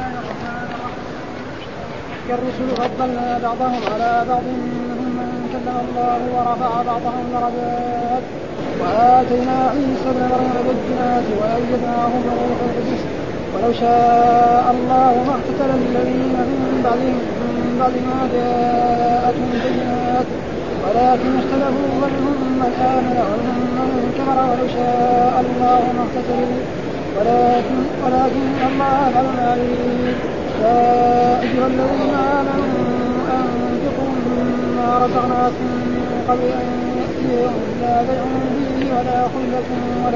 الله الرحمن الرحيم. الرسل فضلنا بعضهم على بعض منهم من كلم الله ورفع بعضهم درجات وآتينا عيسى ابن مريم البينات وأيدناه بروح القدس ولو شاء الله ما اقتتل الذين من بعد ما جاءتهم البينات ولكن اختلفوا منهم من آمن ومنهم من كفر ولو شاء الله ما اقتتلوا ولكن الله فعل يريد. يا أيها الذين آمنوا أنفقوا مما رزقناكم من قبل أن يأتي يوم لا بيع فيه ولا خلة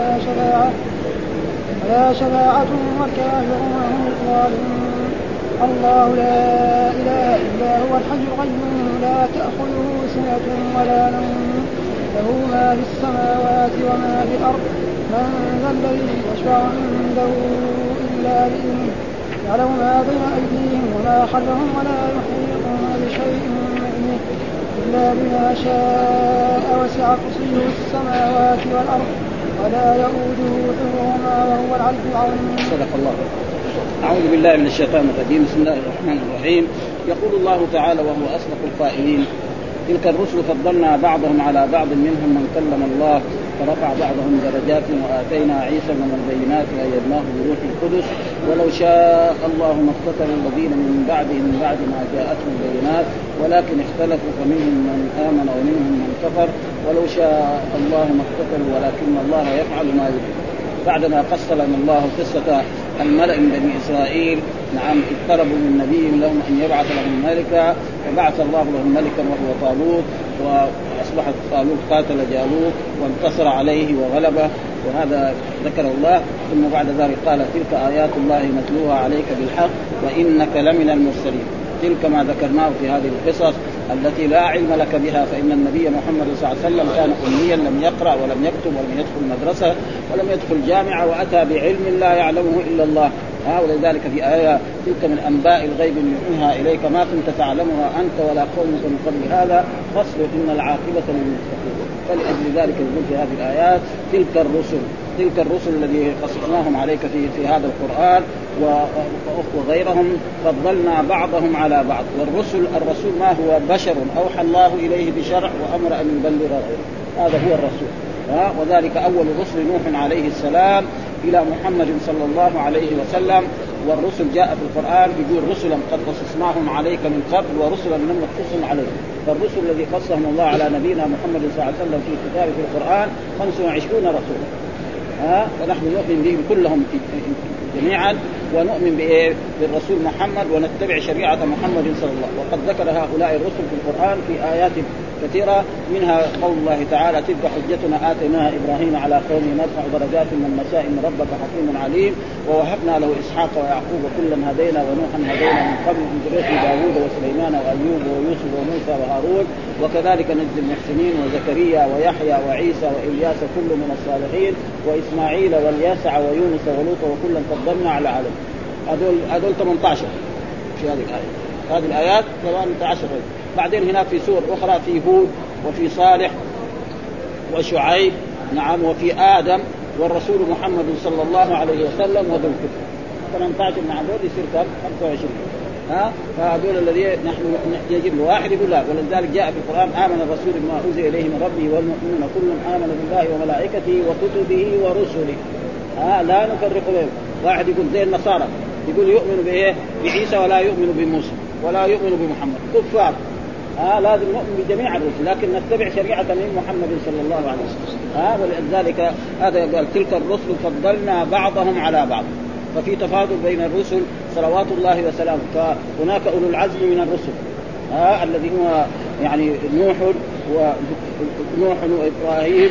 ولا شفاعة والكافرون هم الظالمون. الله لا إله إلا هو الحي القيوم لا تأخذه سنة ولا نوم له ما في السماوات وما في الأرض من ذا الذي يشفع عنده إلا بإذنه يعلم ما بين أيديهم وما خلفهم ولا يحيطون بشيء من علمه إلا بما شاء وسع كرسيه السماوات والأرض ولا يؤوده حفظهما وهو العلي العظيم. صدق الله. أعوذ بالله من الشيطان الرجيم. بسم الله الرحمن الرحيم. يقول الله تعالى وهو أصدق القائلين تلك الرسل فضلنا بعضهم على بعض منهم من كلم الله فرفع بعضهم درجات وآتينا عيسى من البينات وأيدناه بروح القدس ولو شاء الله ما اقتتل الذين من بعد ما جاءتهم البينات ولكن اختلفوا فمنهم من آمن ومنهم من كفر ولو شاء الله ما اقتتلوا ولكن الله يفعل ما يريد. بعدما قص لنا الله قصة الملأ من بني إسرائيل اقتربوا من نبي لهم أن يبعث لهم ملكا فبعث الله لهم ملكا وهو طالوت وأصبح طالوت قاتل جالوت وانتصر عليه وغلبه وهذا ذكر الله. ثم بعد ذلك قال تلك آيات الله نتلوها عليك بالحق وإنك لمن المرسلين. تلك ما ذكرناه في هذه القصص التي لا علم لك بها فإن النبي محمد صلى الله عليه وسلم كان أميا لم يقرأ ولم يكتب ولم يدخل مدرسة ولم يدخل جامعة وأتى بعلم لا يعلمه إلا الله. ولذلك في آية تلك من أنباء الغيب يوحيها إليك ما كنت تعلمها أنت ولا قومك من قبل هذا فاصبر إن العاقبة للمتقين. فلأجل ذلك يقول في هذه الآيات تلك الرسل الذي قصصناهم عليك في هذا القرآن وغيرهم فضلنا بعضهم على بعض. الرسول ما هو بشر أوحى الله إليه بشرع وأمر أن يبلغ غيره هذا هو الرسول. وذلك أول رسل نوح عليه السلام إلى محمد صلى الله عليه وسلم. والرسل جاء في القرآن يقول رسلا قد قصصناهم عليك من قبل ورسلا لم نقصصهم عليك. فالرسل الذي قصهم الله على نبينا محمد صلى الله عليه وسلم في كتابه في القرآن 25 رسولا. ونحن نؤمن بهم كلهم جميعا ونؤمن بالرسول محمد ونتبع شريعة محمد صلى الله عليه وسلم. وقد ذكر هؤلاء الرسل في القرآن في آيات كثيرة منها قول الله تعالى تلك حجتنا آتيناها إبراهيم على قومه نرفع درجات من نشاء إن ربك حكيم عليم ووهبنا له إسحاق ويعقوب كلا هدينا ونوحا هدينا من قبل من ذرية داوود وسليمان وأيوب ويوسف وموسى وهارون وكذلك نجزي المحسنين وزكريا ويحيى وعيسى وإلياس كل من الصالحين وإسماعيل والياسع ويونس ولوط وكلا فضلنا على العالم. هذول 18 في هذه الآية. هذه الآيات 18. بعدين هناك في سور أخرى في هود وفي صالح وشعيب وفي آدم والرسول محمد صلى الله عليه وسلم وذو الكفر 18 هذول يصير كم 25. فهذول الذي نحن يجب واحد يقول لا. ولذلك جاء في القرآن آمن الرسول بما أنزل إليه من ربه والمؤمنون كل آمن بالله وملائكته وكتبه ورسله لا نفرق بينهم. واحد يقول زي النصارى يقول يؤمن بعيسى ولا يؤمن بموسى ولا يؤمن بمحمد كفار. لازم نؤمن بجميع الرسل لكن نتبع شريعة من محمد صلى الله عليه وسلم. ولذلك هذا قال تلك الرسل فضلنا بعضهم على بعض. ففي تفاضل بين الرسل صلوات الله وسلامه. فهناك أولو العزم من الرسل الذي هو يعني نوح وإبراهيم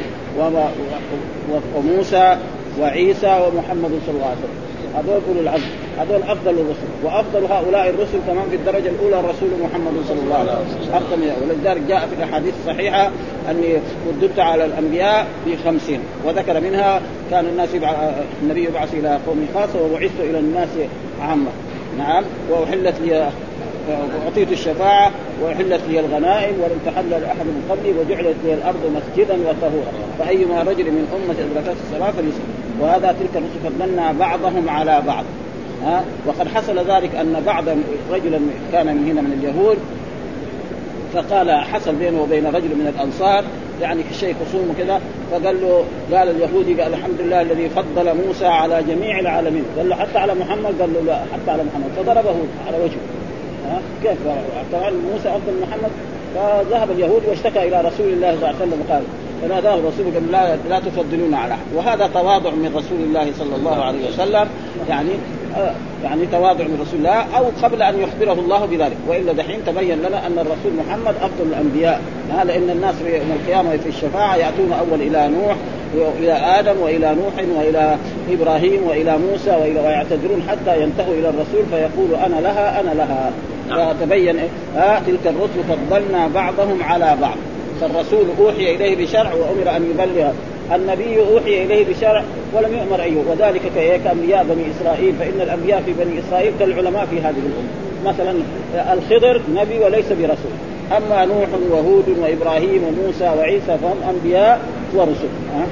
وموسى وعيسى ومحمد صلى الله عليه وسلم. هذول أولو العزم هذول أفضل الرسل وأفضل هؤلاء الرسل كمان في الدرجة الأولى الرسول محمد صلى الله عليه وسلم. ولذلك جاء في الأحاديث الصحيحة أني رددت على الأنبياء ب50 وذكر منها كان النبي يبعث إلى قوم خاصة وبعثت إلى الناس عامة. وأحلت لي وأعطيت الشفاعة وأحلت لي الغنائم ولم تحل لأحد من قبلي وجعلت لي الأرض مسجدا وطهورا فأيما رجل من أمة أدركت الصلاة فليصلي. وهذا تلك الرسل فضلنا بعضهم على بعض. وقد حصل ذلك أن بعض رجلا كان من هنا من اليهود فقال حصل بينه وبين رجل من الأنصار يعني شيء خصوم كذا، فقال له قال اليهودي قال الحمد لله الذي فضل موسى على جميع العالمين، قال له حتى على محمد، قال له لا حتى على محمد، فضربه على وجهه. كيف قال موسى أفضل محمد؟ فذهب اليهود واشتكى إلى رسول الله صلى الله عليه وسلم وقال فناداه الرسول قال لا تفضلون على أحد. وهذا تواضع من رسول الله صلى الله عليه وسلم، يعني تواضع من رسول الله، أو قبل أن يخبره الله بذلك. وإلا دحين تبين لنا أن الرسول محمد أفضل الأنبياء، لأن الناس في يوم القيامة في الشفاعة يأتون أول إلى نوح وإلى آدم وإلى نوح وإلى إبراهيم وإلى موسى ويعتذرون حتى ينتهوا إلى الرسول فيقول أنا لها. فتبين تلك الرسل فضلنا بعضهم على بعض. فالرسول أوحي إليه بشرع وأمر أن يبلغ، النبي أوحي إليه بشرع ولم يؤمر أيه، وذلك كأنبياء بني إسرائيل، فإن الأنبياء في بني إسرائيل كالعلماء في هذه الأمة. مثلا الخضر نبي وليس برسول، أما نوح وهود وإبراهيم وموسى وعيسى فهم أنبياء ورسل.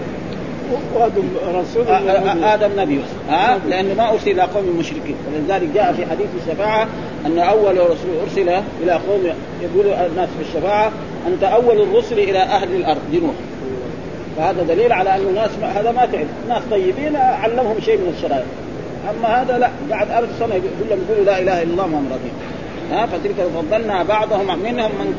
آدم نبي لأنه ما أرسل إلى قوم المشركين، ولذلك جاء في حديث الشفاعة أن أول رسول أرسل إلى قوم يقول الناس في الشفاعة أنت أول الرسل إلى أهل الأرض نوح. فهذا دليل على أن الناس هذا ما تعرف، ناس طيبين علمهم شيء من الشرائع، أما هذا لا، بعد 1000 سنة كلهم يقولوا لا إله إلا الله محمد رسول الله. فتلك فضلنا بعضهم، منهم من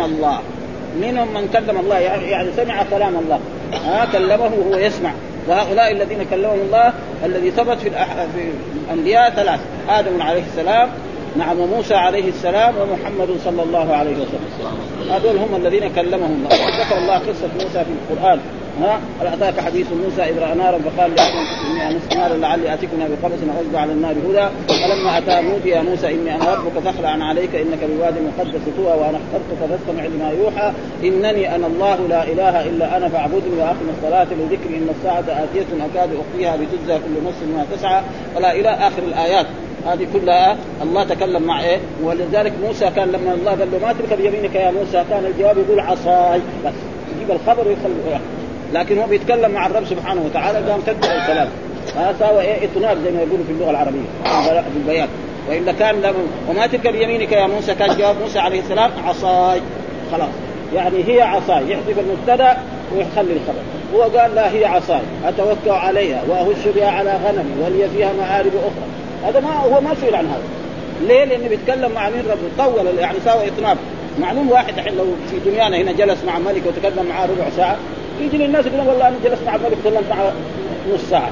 كلم الله يعني سمع كلام الله، كلمه وهو يسمع. وهؤلاء الذين كلمهم الله الذي ثبت في الأنبياء 3: آدم عليه السلام، نعم، وموسى عليه السلام، ومحمد صلى الله عليه وسلم. هذول هم الذين كلمهم الله. ذكر الله قصة موسى في القرآن، هل أتاك حديث موسى إذ رأى نارا فقال إني أنست نارا لعلي آتيكم بقبس أجد على النار هدى فلما أتى نودي يا موسى إني أنا ربك فاخلع عليك إنك بواد مقدس طوى وأنا اخترتك فاستمع لما يوحى إنني أنا الله لا إله إلا أنا فاعبدني وأقم الصلاة لذكري إن الساعة آتية أكاد أخفيها لتجزى كل نفس ما تسعى ولا إلى آخر الآيات. هذه كلها الله تكلم مع ولذلك موسى كان لما الله قال له ما تلك بيمينك يا موسى كان الجواب يقول عصاي، بس يجيب الخبر ويخلي، لكن هو بيتكلم مع الرب سبحانه وتعالى قام تبدأ الكلام. ساوى إطناب زي ما يقولوا في اللغة العربية بالبيان. وإلا كان وما تلك بيمينك يا موسى كان جواب موسى عليه السلام عصاي، خلاص يعني هي عصاي، يحذف المبتدا ويخلي الخبر. هو قال لا هي عصاي أتوكل عليها وأهش بها على غنمي ولي فيها مآرب أخرى. هذا ما هو ما سئل عن هذا. ليه؟ لأنه بيتكلم مع مين؟ رب طول، يعني ساوى إطناب. معلوم واحد الحين لو في دنيانا هنا جلس مع ملك وتكلم معاه ربع ساعة يجي للناس يقولون والله أنا جلست مع الملك وتكلمت معه نص ساعة.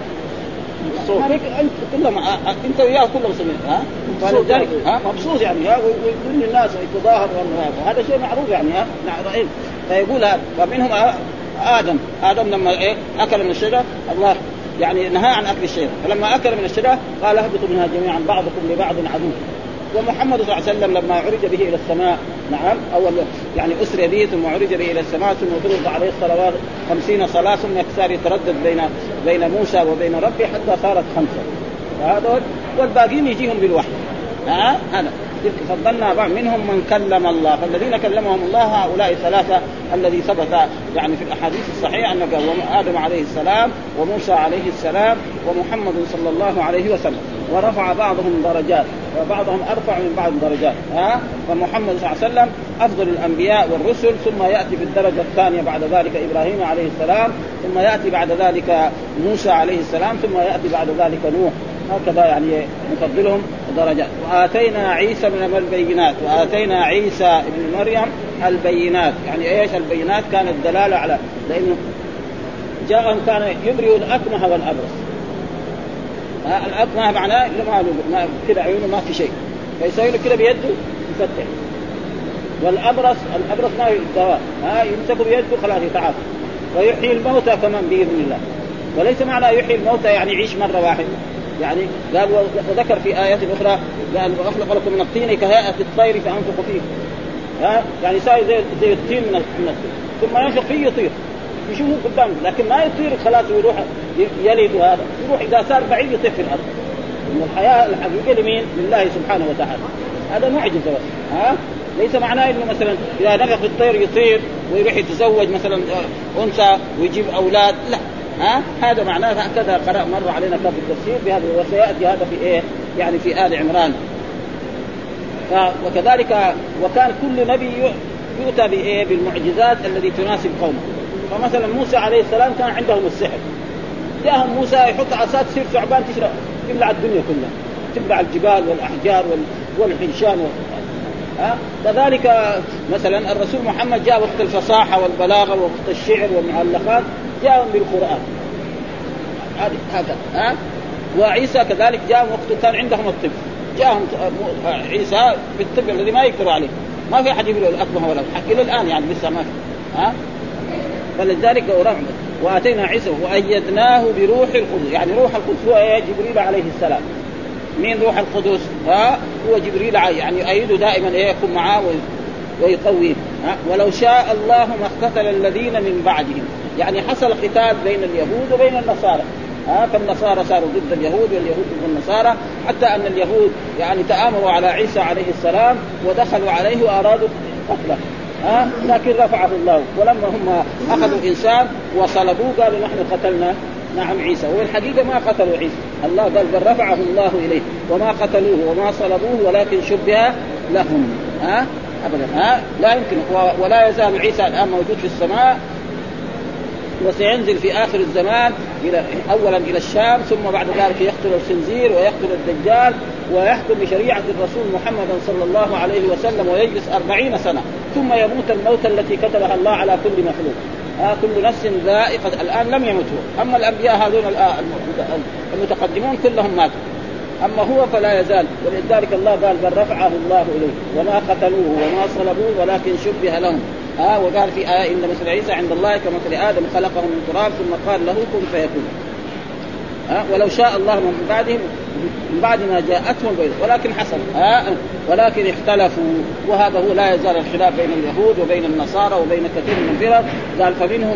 أنت كلهم أنت وياه كلهم سمين فلذلك مبسوط يعني ويقول للناس يتظاهر وهذا شيء معروف يعني رأيت. فيقول هذا. فمنهم آدم لما أكل من الشجرة الله يعني نهى عن أكل الشجرة، فلما أكل من الشجرة قال اهبطوا منها جميعا بعضكم لبعض عدو. ومحمد صلى الله عليه وسلم لما عرج به إلى السماء، نعم، أول يعني أسري به ثم عرج به إلى السماء ثم فرض عليه الصلوات 50 صلاة ثم يكسر يتردد بين موسى وبين ربه حتى صارت 5. فهذا والباقين يجيهم بالوحي. هذا فضلنا بعض منهم من كلم الله، فالذين كلمهم الله هؤلاء 3 الذي ثبت يعني في الأحاديث الصحيحة أن آدم عليه السلام وموسى عليه السلام ومحمد صلى الله عليه وسلم. ورفع بعضهم درجات وبعضهم أرفع من بعض درجات. فمحمد صلى الله عليه وسلم أفضل الأنبياء والرسل، ثم يأتي بالدرجة الثانية بعد ذلك إبراهيم عليه السلام، ثم يأتي بعد ذلك موسى عليه السلام، ثم يأتي بعد ذلك نوح. هكذا يعني نفضلهم درجات. وآتينا عيسى من البينات، وآتينا عيسى ابن مريم البينات. يعني ايش البينات؟ كانت دلالة على لأنه جاءهم كان يبرئ الأكمه والأبرص. الأكمه معناه ما كده عيونه ما في شيء فيسوي له كده بيده يفتح. والأبرص ما الدواء يمسك بيده خلاص يتعافى. ويحيي الموتى كمان بإذن الله. وليس معنى يحيي الموتى يعني يعيش مرة واحدة، يعني قال وذكر في آيات أخرى قال وأخلق لكم من الطين كهيئة الطير فأنفخ فيه. يعني ساي زي الطين من الطين ثم ينفخ فيه يطير يشوفه قدامه، لكن ما يطير خلاص ويروح يلد. هذا يروح إذا صار بعيد يطير في الأرض. إن الحياة الحقيقية لمين؟ لله سبحانه وتعالى. هذا معجزة بس. ليس معناه إنه مثلا إذا نفخ الطير يطير ويروح يتزوج مثلا أنثى ويجيب أولاد، لا، هذا معناه هكذا قرأ مر علينا في التفسير بهذا، وسيأتي هذا في إيه يعني في آل عمران. وكذلك وكان كل نبي يؤتى بإيه بالمعجزات التي تناسب قومه. فمثلا موسى عليه السلام كان عندهم السحر، جاءهم موسى يحط عصا تصير ثعبان تبلع الدنيا كلها، تبلع الجبال والأحجار والحنشان كذلك مثلا الرسول محمد جاء وقت الفصاحة والبلاغة ووقت الشعر والمعلقات جاءهم بالقرآن هذا وعيسى كذلك جاء وقت كان عندهم الطب، جاءهم عيسى بالطب الذي ما يقدروا عليه، ما في أحد يقول الأكمه ولا حق إلى الآن يعني لسه ما في فلذلك ورحمة. وآتينا عيسى وأيدناه بروح القدس، يعني روح القدس هو جبريل عليه السلام. مين روح القدس؟ هو جبريل يعني يؤيده دائما يكون معاه ويقويه. ولو شاء الله ما اقتتل الذين من بعدهم، يعني حصل قتال بين اليهود وبين النصارى. فالنصارى صاروا ضد اليهود واليهود ضد النصارى، حتى أن اليهود يعني تآمروا على عيسى عليه السلام ودخلوا عليه وأرادوا قتله، لكن رفعه الله. ولما هم أخذوا إنسان وصلبوه قالوا نحن قتلنا نعم عيسى، والحقيقة ما قتلوا عيسى، الله قال بل رفعه الله إليه وما قتلوه وما صلبوه ولكن شبه لهم. أبدا لا يمكن. ولا يزال عيسى الآن موجود في السماء، وسينزل في آخر الزمان أولا إلى الشام، ثم بعد ذلك يقتل الخنزير ويقتل الدجال ويحكم بشريعة الرسول محمد صلى الله عليه وسلم ويجلس 40 سنة، ثم يموت الموت التي كتبها الله على كل مخلوق. كل نفس ذائقة. الآن لم يموتوا، أما الأنبياء هذون المتقدمون كلهم ماتوا، أما هو فلا يزال. ولذلك الله قال بل رفعه الله إليه وما قتلوه وما صلبوه ولكن شبه لهم. وقال في آية إن مثل عيسى عند الله كمثل آدم خلقه من تراب ثم قال له كن فيكون. ولو شاء الله من بعدهم من بعد ما جاءتهم البيض ولكن حصل ولكن اختلفوا. وهذا هو لا يزال الخلاف بين اليهود وبين النصارى وبين كثير من الفرق. قال فمنهم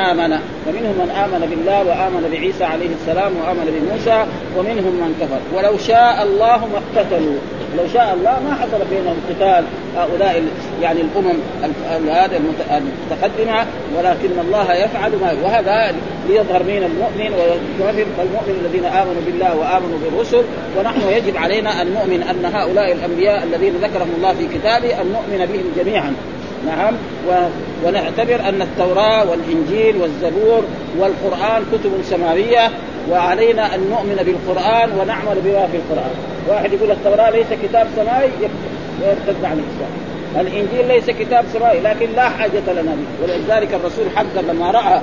من آمن بالله وآمن بعيسى عليه السلام وآمن بموسى ومنهم من كفر. ولو شاء الله ما اقتتلوا، لو شاء الله ما حصل بينهم قتال هؤلاء يعني الأمم هذه المتقدمة، ولكن الله يفعل ما. وهذا ليظهر من المؤمن ويكفر المؤمن الذين آمنوا بالله وآمنوا بالرسل. ونحن يجب علينا أن نؤمن أن هؤلاء الأنبياء الذين ذكرهم الله في كتابه أن نؤمن بهم جميعا. نعم. ونعتبر أن التوراة والإنجيل والزبور والقرآن كتب سماوية، وعلينا أن نؤمن بالقرآن ونعمل بما في القرآن. واحد يقول التوراة ليس كتاب سماوي يرتد عن الإسلام، الإنجيل ليس كتاب سماوي لكن لا حاجة لنا به. ولذلك الرسول حذر لما رأى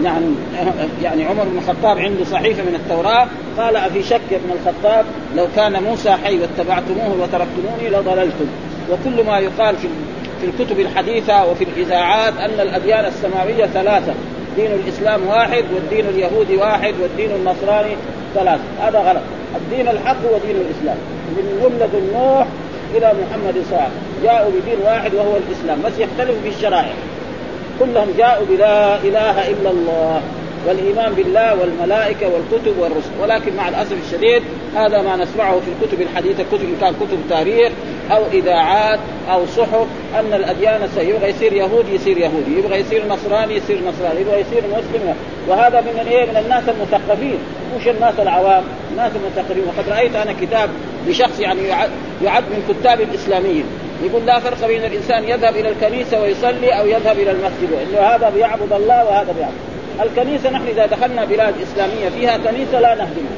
يعني عمر بن الخطاب عنده صحيفة من التوراة قال أفي شك ابن الخطاب لو كان موسى حي واتبعتموه وتركتموني لضللتم. وكل ما يقال في الكتب الحديثة وفي الإذاعات أن الأديان السماوية 3، دين الإسلام واحد والدين اليهودي واحد والدين النصراني 3، هذا غلط. الدين الحق هو دين الإسلام، من ولد نوح إلى محمد صلى الله عليه وسلم جاءوا بدين واحد وهو الإسلام، بس يختلفوا في الشرائع. كلهم جاءوا بلا إله إلا الله والإيمان بالله والملائكة والكتب والرسل. ولكن مع الأسف الشديد هذا ما نسمعه في الكتب الحديثة، كتب كان كتب تاريخ أو إذاعات أو صحف، أن الأديان يبغى يصير يهودي يصير يهودي، يبغى يصير نصراني يصير نصراني، يبغى يصير مسلم. وهذا من الناس المثقفين، مش الناس العوام، الناس المثقفين. وقد رأيت أنا كتاب لشخص يعني يعد من كتاب الإسلاميين يقول لا فرق بين الإنسان يذهب إلى الكنيسة ويصلي أو يذهب إلى المسجد، إنه هذا بيعبد الله وهذا بيعبد الكنيسة. نحن إذا دخلنا بلاد إسلامية فيها كنيسة لا نهدمها،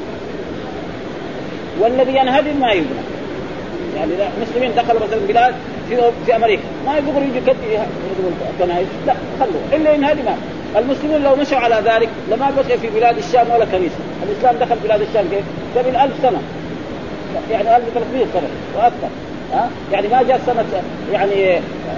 والذي ينهدم ما يبنى. يعني المسلمين دخلوا مثلا بلاد في أمريكا ما يقدروا يجوا كنائس، لا خلوا إلا ينهدمها. المسلمين لو مشوا على ذلك لما بقي في بلاد الشام ولا كنيسة. الإسلام دخل بلاد الشام كيف؟ قبل 1000 سنة، يعني 1300 سنة وأكثر. يعني ما جاء سنة يعني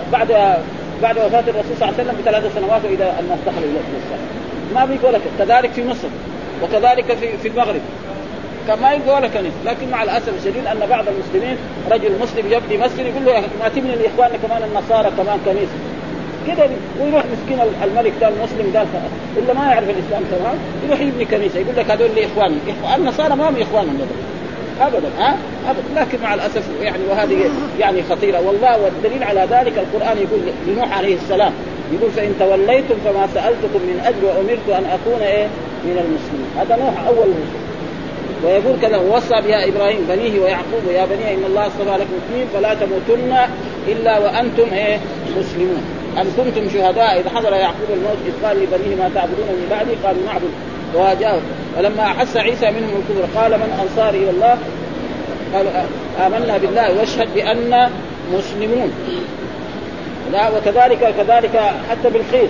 بعد وفاة الرسول صلى الله عليه وسلم ب3 سنوات وإذا الناس دخلوا إلى الإسلام ما بيقول لك. كذلك في مصر وكذلك في المغرب كما يقول لك كنيسة. لكن مع الأسف الشديد أن بعض المسلمين رجل مسلم يبني مسجد يقول له ما تبني لإخواننا كمان النصارى كمان كنيسة كده، ويروح مسكين الملك ده المسلم ده إلا ما يعرف الإسلام تمام يروح يبني كنيسة يقول لك هذول لإخواننا. النصارى ما هم إخواننا أبدا أبدا. لكن مع الأسف يعني وهذه يعني خطيرة والله. والدليل على ذلك القرآن يقول لنوح عليه السلام يقول فإن توليتم فما سألتكم من أجر وأمرت أن أكون من المسلمين. هذا نوح أول مسلم. ويقول كذا ووصى بها إبراهيم بنيه ويعقوب يا بني إن الله اصطفى لكم الدين فلا تموتن إلا وأنتم مسلمون. أم كنتم شهداء إذ حضر يعقوب الموت إذ قال لبنيه ما تعبدون من بعدي قالوا نعبد وجاءوا ولما أحس عيسى منهم الكفر قال من أنصاري إلى الله قالوا آمنا بالله واشهد بأننا مسلمون. لا وكذلك حتى بالخير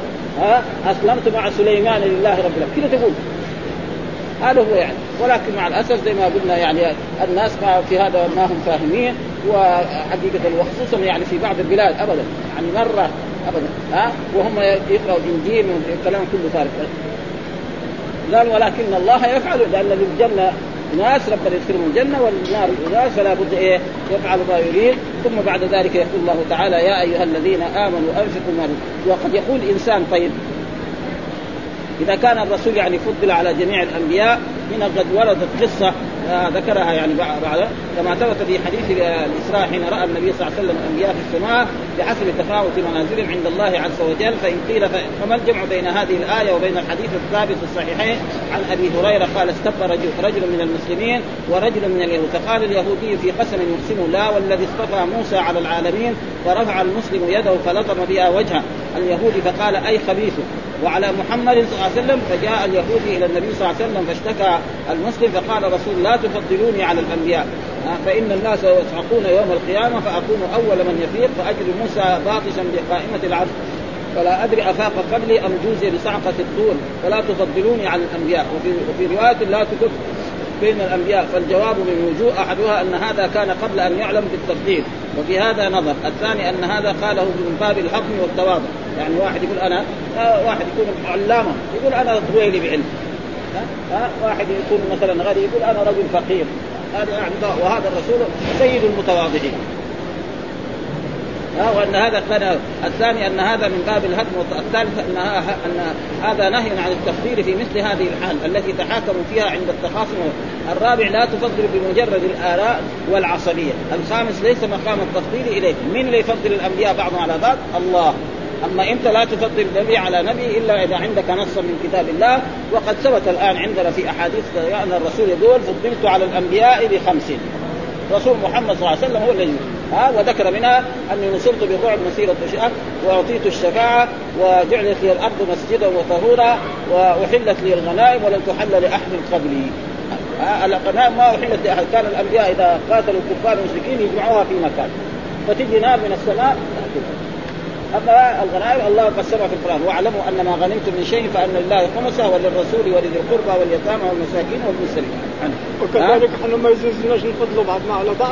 أسلمت مع سليمان لله رب العالمين كده تقول هذا هو يعني. ولكن مع الأسف زي ما قلنا يعني الناس في هذا ما هم فاهمين وحقيقة وخصوصا يعني في بعض البلاد أبدا يعني مرة أبدا وهم يقرأوا الإنجيل والكلام كله فارغ. قال ولكن الله يفعل لأن للجنة ناس ربنا يدخلهم الجنة والنار ناس فلا بد يفعل ما يريد. ثم بعد ذلك يقول الله تعالى يا أيها الذين آمنوا أنفقوا ما وقد يقول إنسان طيب إذا كان الرسول يعني فضل على جميع الأنبياء من قد وردت قصة ذكرها يعني بعد كما ثبت في حديث الإسراء حين رأى النبي صلى الله عليه وسلم الأنبياء في السماء بحسب تفاوت منازلهم عند الله عز وجل. فإن قيل فما الجمع بين هذه الآية وبين الحديث الثابت الصحيحين عن أبي هريرة قال استبى رجل من المسلمين ورجل من اليهود فقال اليهودي في قسم يقسم لا والذي اصطفى موسى على العالمين فرفع المسلم يده فلطم بها وجهه اليهودي فقال أي خبيث وعلى محمد صلى الله عليه وسلم. فجاء اليهودي إلى النبي صلى الله عليه وسلم فاشتكى المسلم فقال رسول لا تفضلوني على الأنبياء فإن الناس يصعقون يوم القيامة فأكون أول من يفيق فأجد موسى باطشا بقائمة العرش فلا أدري أفاق قبلي أم جوزي بصعقة الطول فلا تفضلوني على الأنبياء. وفي رواية لا تكف بين الأنبياء. فالجواب من وجوه أحدها أن هذا كان قبل أن يعلم بالتفضيل وفي هذا نظر. الثاني أن هذا قاله من باب الحكم والتواضع يعني واحد يقول أنا واحد يكون علامة يقول أنا طويلي بعلم واحد يكون مثلا غني يقول أنا رجل فقير هذا يعني وهذا الرسول سيد المتواضعين. وأن هذا كان الثاني أن هذا من باب الهدم. والثالث أن هذا نهي عن التفضيل في مثل هذه الحال التي تحاكموا فيها عند التخاصم. الرابع لا تفضل بمجرد الآراء والعصبية. الخامس ليس مقام التفضيل إليه. من اللي يفضل الأنبياء بعضهم على بعض؟ الله. أما أنت لا تفضل النبي على نبي إلا إذا عندك نص من كتاب الله. وقد ثبت الآن عندنا في أحاديث أن الرسول يقول فضلت على الأنبياء ب50. رسول محمد صلى الله عليه وسلم هو الذي وذكر منها أني نصرت بالرعب مسيرة شهر وأعطيت الشفاعة وجعلت لي الأرض مسجدا وطهورا وأحلت لي الغنائم ولم تحل لأحد قبلي. الغنائم ما أحلت لأحد. كان الأنبياء إذا قاتلوا الكفار المشركين يجمعوها في مكان فتجي نار من السماء. أما الغنائم الله قسمها في القرآن واعلموا أن ما غنمتم من شيء فأن لله خمسه وللرسول ولذي القربى واليتامى والمساكين والمسلمين. وكذلك احنا ما يجوزناش نفضلوا بعضنا على بعض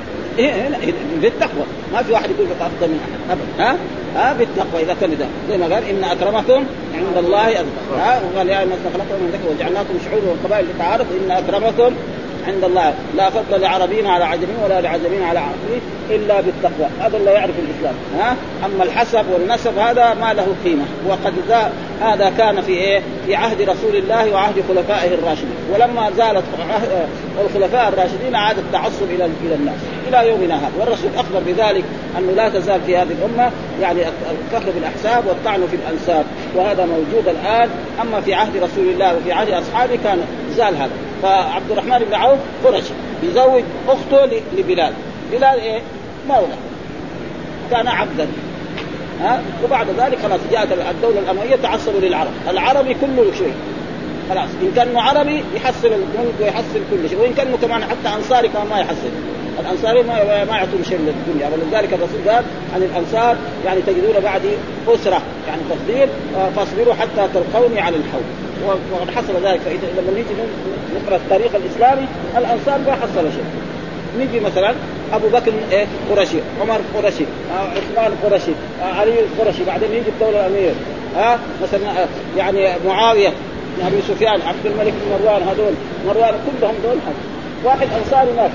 بالتقوى. ما في واحد يقول لك أفضل من أحد أبدا بالتقوى. إذا كان ده زي ما قال إن أكرمكم عند الله أتقاكم وقال يا الناس خلقكم من ذكر وجعلناكم شعوبا وقبائل لتعارفوا إن أكرمكم عند الله لا فضل لعربيين على عجمين ولا لعجمين على عربي إلا بالتقوى. هذا لا يعرف الإسلام. أما الحسب والنسب هذا ما له قيمة. وقد هذا كان في عهد رسول الله وعهد خلفائه الراشدين. ولما زالت الخلفاء الراشدين عاد التعصب إلى الناس إلى يومنا هذا. والرسول أخبر بذلك أنه لا تزال في هذه الأمة يعني الفخر بالأحساب والطعن في الأنساب وهذا موجود الآن. أما في عهد رسول الله وفي عهد أصحابه كان زال هذا. فعبد الرحمن بن عوف قرشي يزوج أخته لبلال. بلال مولى كان عبدا وبعد ذلك خلاص جاءت الدولة الأموية تعصبوا للعرب. العربي كله شيء خلاص إن كانوا عربي يحصل الملك ويحصل كل شيء وإن كانوا كمان حتى أنصاري كمان ما يحصل. الأنصاري ما يعطون شيء للدنيا. ولذلك الرسول قال عن الأنصار يعني تجدون بعد أسرة يعني تفضيل فاصبروا حتى تلقوني على الحوض. وقد حصل ذلك. فإذا لما نيجي نقرأ التاريخ الإسلامي الأنصار ما حصل شيء. نيجي مثلا أبو بكر قرشي عمر قرشي عثمان قرشي علي قرشي بعدين يجي الدولة الأمير مثلا يعني معاوية أبي سفيان عبد الملك بن مروان هذول مروان كلهم دول واحد أنصاري ما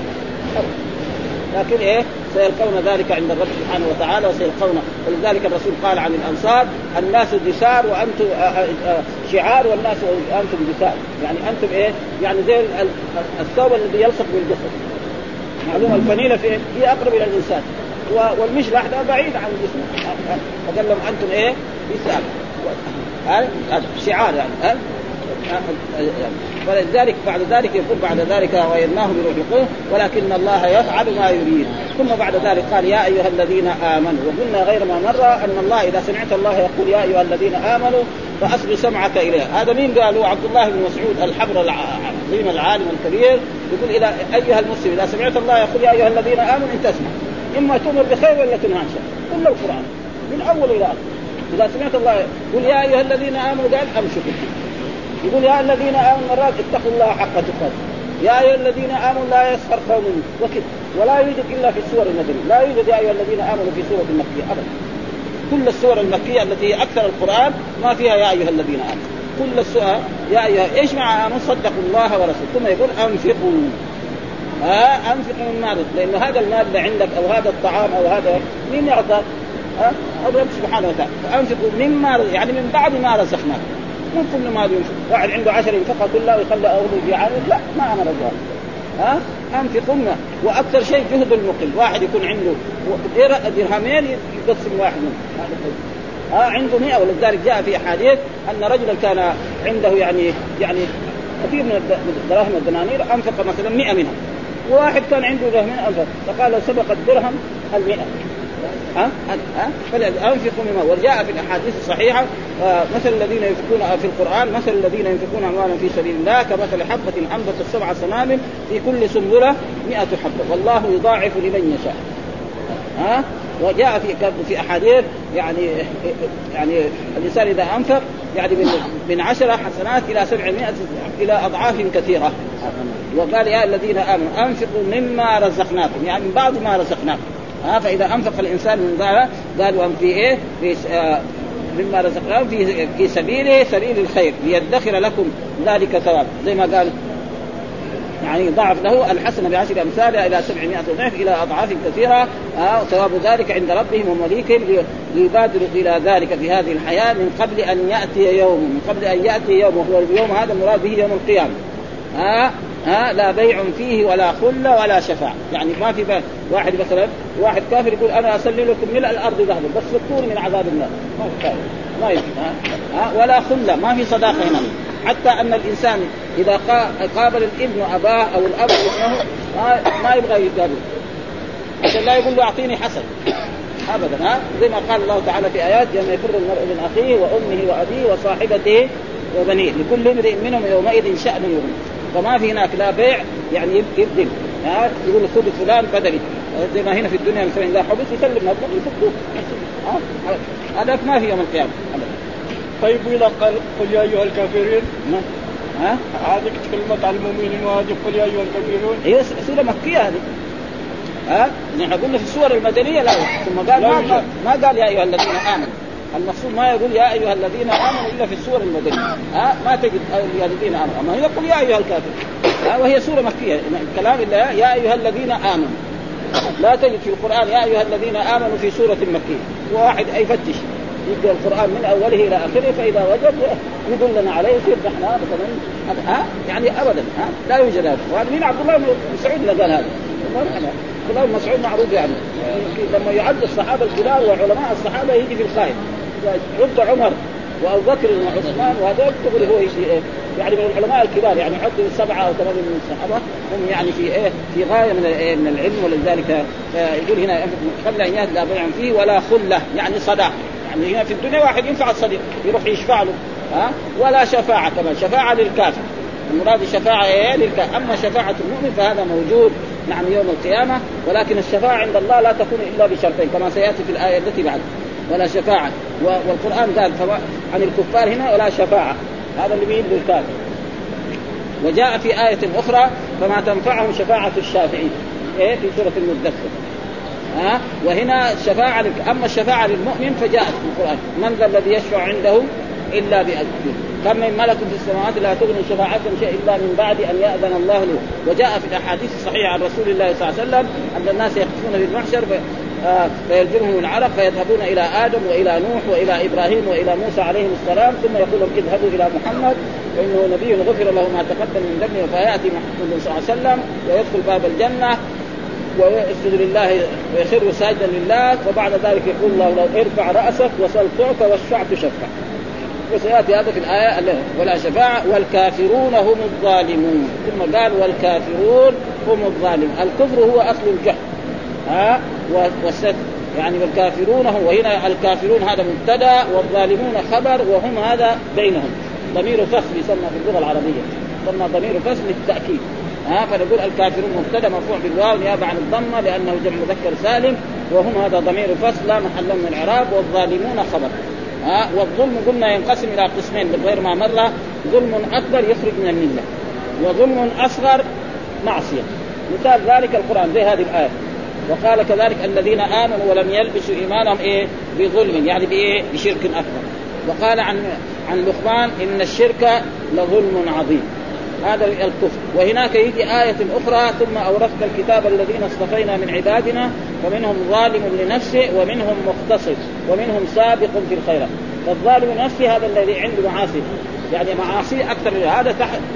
لكن سيلقون ذلك عند الرب سبحانه وتعالى وسيلقون. ولذلك الرسول قال عن الأنصار الناس دثار وأنتم شعار والناس أنتم دثار. يعني أنتم يعني زي الثوب الذي يلصق بالجسد. معلومة الفنيلة هي أقرب إلى الإنسان والمشلح ده بعيد عن الجسم. فقال لهم أنتم دثار هذا شعار يعني فلذلك بعد ذلك يقول بعد ذلك وإناه بروح القدس ولكن الله يفعل ما يريد. ثم بعد ذلك قال يا أيها الذين آمنوا. وقلنا غير ما مرة أن الله إذا سمعت الله يقول يا أيها الذين آمنوا فأصغ سمعك إليه. هذا مين قالوا؟ عبد الله بن مسعود الحبر العظيم العالم الكبير يقول إلى أيها المسلم إذا سمعت الله يقول يا أيها الذين آمنوا إن تسمع إما تؤمر بخير ولا تنهى عن شر. كل القرآن من أول إلى آخر إذا سمعت الله يقول يا أيها الذين آمنوا قال أمسكوا. يقول يا الذين آمنوا مرات اتقوا الله حق تقاته. يا أيها الذين آمنوا لا يسخر قوم وكذا. ولا يوجد إلا في السور المدنية. لا يوجد يا أيها الذين آمنوا في سورة المكية أبدا. كل السور المكية التي هي أكثر القرآن ما فيها يا أيها الذين آمنوا. كل السور يا أيها إيش مع آمنوا صدقوا الله ورسوله. ثم يقول أنفقوا أنفقوا من مالك لأن هذا المال اللي عندك أو هذا الطعام أو هذا مين يعطى؟ رب سبحانه وتعالى. فأنفقوا مما يعني من بعد ما رزقناك. من كل ما ينفق. واحد عنده 10 ينفقها كلها ويخلي أوله في عامل لا ما أمر الله. أنفقنا. وأكثر شيء جهد المقل. واحد يكون عنده درهمين يقسم واحد منه. عنده 100. ولذلك جاء في أحاديث أن رجلا كان عنده يعني كثير من الدراهم والدنانير أنفق مثلا 100 منها. وواحد كان عنده درهمين أنفق فقال لو سبق الدرهم 100 فأنفقوا مما. وجاء في الأحاديث الصحيحة مثل الذين ينفقون في القرآن مثل الذين ينفقون أموالا في سبيل الله كمثل حبة أنبتت 7 سنابل في كل سنبلة 100 حبة والله يضاعف لمن يشاء. وجاء في أحاديث يعني الإنسان إذا أنفق يعني من 10 حسنات إلى 700 إلى أضعاف كثيرة. وقال يا الذين آمنوا أنفقوا مما رزقناكم يعني من بعض ما رزقناكم. فإذا أنفق الإنسان من ذلك قالوا أن في إيه في مما رزقناهم في سبيله سبيل الخير ليدخر لكم ذلك ثواب زي ما قال يعني ضعف له الحسنة ب10 أمثالها إلى 700 ضعف إلى أضعاف كثيرة. ثواب ذلك عند ربهم ومليكهم ليبادروا إلى ذلك في هذه الحياة من قبل أن يأتي يوم وهو اليوم هذا المراد به يوم القيامة. لا بيع فيه ولا خلة ولا شفاعة. يعني ما في واحد مثلا واحد كافر يقول أنا أسلم لكم ملء الأرض ذهبا بس فكوني من عذاب النار ما يمكن. ولا خلة ما في صداقة هنا. حتى أن الإنسان إذا قابل الابن أباه أو الأب ابنه ما يبغى يقابل عشان لا يقول له أعطيني حسن أبدا. زي ما قال الله تعالى في آيات يوم يفر المرء من أخيه وأمه وأبيه وصاحبته وبنيه لكل امرئ منهم يومئذ شأن يغنيه. فما في هناك لا بيع يعني يبدل يقول خذ فلان بدلي زي ما هنا في الدنيا مثلا إذا حبس يسلم مبلغ يفكوه هذا ما في يوم القيامة. طيب إذا قال قل يا أيها الكافرين هذه كلمة عن المؤمنين وهذه قل يا أيها الكافرون هي سورة مكية هذه. نحن قلنا في السور المدنية لا ثم قال ما قال يا أيها الذين آمنوا. المقصود ما يقول يا أيها الذين آمنوا إلا في السور المدنية. ما تجد يا الذين آمنوا أما يقول يا أيها الكافر. وهي سورة مكية كلام الله يا أيها الذين آمنوا. لا تجد في القرآن يا أيها الذين آمنوا في سورة مكية. واحد يفتش يقرأ القرآن من أوله إلى آخره فإذا وجد يدلنا عليه يصير نحن مثلا يعني أبدا لا يوجد هذا. وهذا من عبد الله بن مسعود اللي قال هذا. عبد الله بن مسعود معروف يعني لما يعد الصحابة الكبار وعلماء الصحابة يجي في الخائن رد عمر وأبو بكر وعثمان وهذا تقول هو يعني من العلماء الكبار يعني حط 7 أو 8 من الصحابة هم يعني في غاية من العلم. ولذلك يقول هنا قبل أن يهدى بيع فيه ولا خلة يعني صداق. يعني هنا في الدنيا واحد ينفع الصديق يروح يشفع له ولا شفاعة كمان شفاعة للكافر. المراد شفاعة للكافر. أما شفاعة المؤمن فهذا موجود نعم يوم القيامة. ولكن الشفاعة عند الله لا تكون إلا بشرطين كما سيأتي في الآية التي بعد ولا شفاعة. والقرآن قال عن الكفار هنا ولا شفاعة هذا اللي بيد الكافر. وجاء في آية أخرى فما تنفعهم شفاعة الشافعين في سورة المدثر. وهنا الشفاعة أما الشفاعة للمؤمن فجاءت في القرآن من ذا الذي يشفع عنده إلا بإذنه كم من ملك في السماوات لا تغني شفاعتهم شيء إلا من بعد أن يأذن الله له. وجاء في الأحاديث الصحيحة عن رسول الله صلى الله عليه وسلم أن الناس يقفون في المحشر فيلجمهم العرق فيذهبون إلى آدم وإلى نوح وإلى إبراهيم وإلى موسى عليهم السلام ثم يقولون اذهبوا إلى محمد فإنه نبي غفر له ما تقدم من ذنبه. فيأتي محمد صلى الله عليه وسلم ويدخل باب الجنة ويسجد لله ويخر ساجدا لله. وبعد ذلك يقول الله لو ارفع رأسك وسل تعطى واشفع تشفع. وسيأتي هذا في الآية ولا شفاعة. والكافرون هم الظالمون، ثم قال والكافرون هم الظالمون. الكفر هو أصل الجهل والستر، يعني والكافرون هو، وهنا الكافرون هذا مبتدأ والظالمون خبر، وهم هذا بينهم ضمير فصل يسمى في اللغة العربية، يسمى ضمير فصل للتأكيد. فنقول الكافرون مبتدأ مرفوع بالواو نيابة عن الضمة لأنه جمع مذكر سالم، وهم هذا ضمير فصل لا محل من الإعراب، والظالمون خبر. والظلم قلنا ينقسم إلى قسمين غير ما مر، ظلم أكبر يخرج من الملة، وظلم أصغر معصية. مثال ذلك القرآن زي هذه الآية، وقال كذلك الذين آمنوا ولم يلبسوا إيمانهم بظلم، يعني بشرك أكبر. وقال عن لقمان إن الشرك لظلم عظيم، هذا الكفر. وهناك يجي آية أخرى ثم أورثنا الكتاب الذين اصطفينا من عبادنا فمنهم ظالم لنفسه ومنهم مقتصد ومنهم سابق في الخيرات. فالظالم لنفسه هذا الذي عنده معاصي، يعني معاصي أكثر، هذا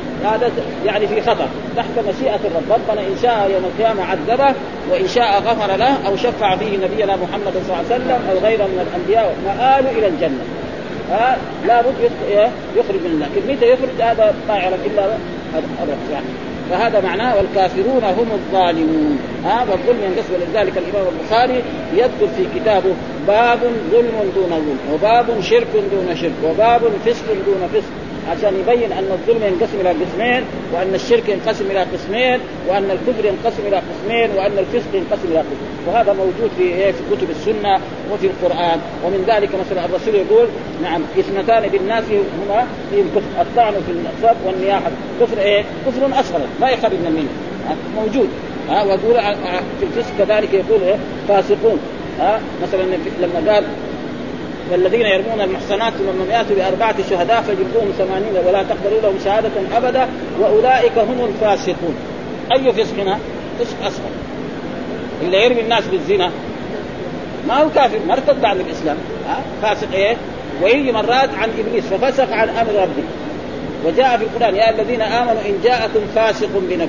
يعني في خطر تحت مشيئة الرب. ربنا إن شاء يوم القيامة عذبه، وإن شاء غفر له أو شفع فيه نبينا محمد صلى الله عليه وسلم أو غيره من الأنبياء مآله إلى الجنة. لا بد يخرج من الله، كيف متى يخرج هذا ما يعلم إلا الرب يعني. فهذا معناه والكافرون هم الظالمون. والظلم ينقسم، ولذلك الإمام البخاري يذكر في كتابه باب ظلم دون ظلم، وباب شرك دون شرك، وباب فسق دون فسق، عشان يبين أن الظلم ينقسم إلى قسمين، وأن الشرك ينقسم إلى قسمين، وأن الكفر ينقسم إلى قسمين، وأن الفسق ينقسم إلى قسمين. وهذا موجود في كتب السنة وفي القرآن. ومن ذلك مثلا الرسول يقول نعم اثنتان بالناس هما في الكفر، الطعن في النسب والنياحة. كفر كفر أصغر لا يخرج من الملة، موجود. ويقول في الفسق كذلك يقول فاسقون. مثلا لما قال والذين يرمون المحصنات ثم يأتوا بأربعة شهداء فيجلدوهم 80 ولا تقبلوا لهم شهادة أبدا وأولئك هم الفاسقون. أي فسق هنا؟ فسق أصغر. اللي يرمي الناس بالزنا ما هو كافر، ما ارتد عن الإسلام، فاسق. ويجي مرات عن إبليس ففسق عن أمر ربه. وجاء في القرآن يا الذين آمنوا إن جاءكم فاسق بنبأ.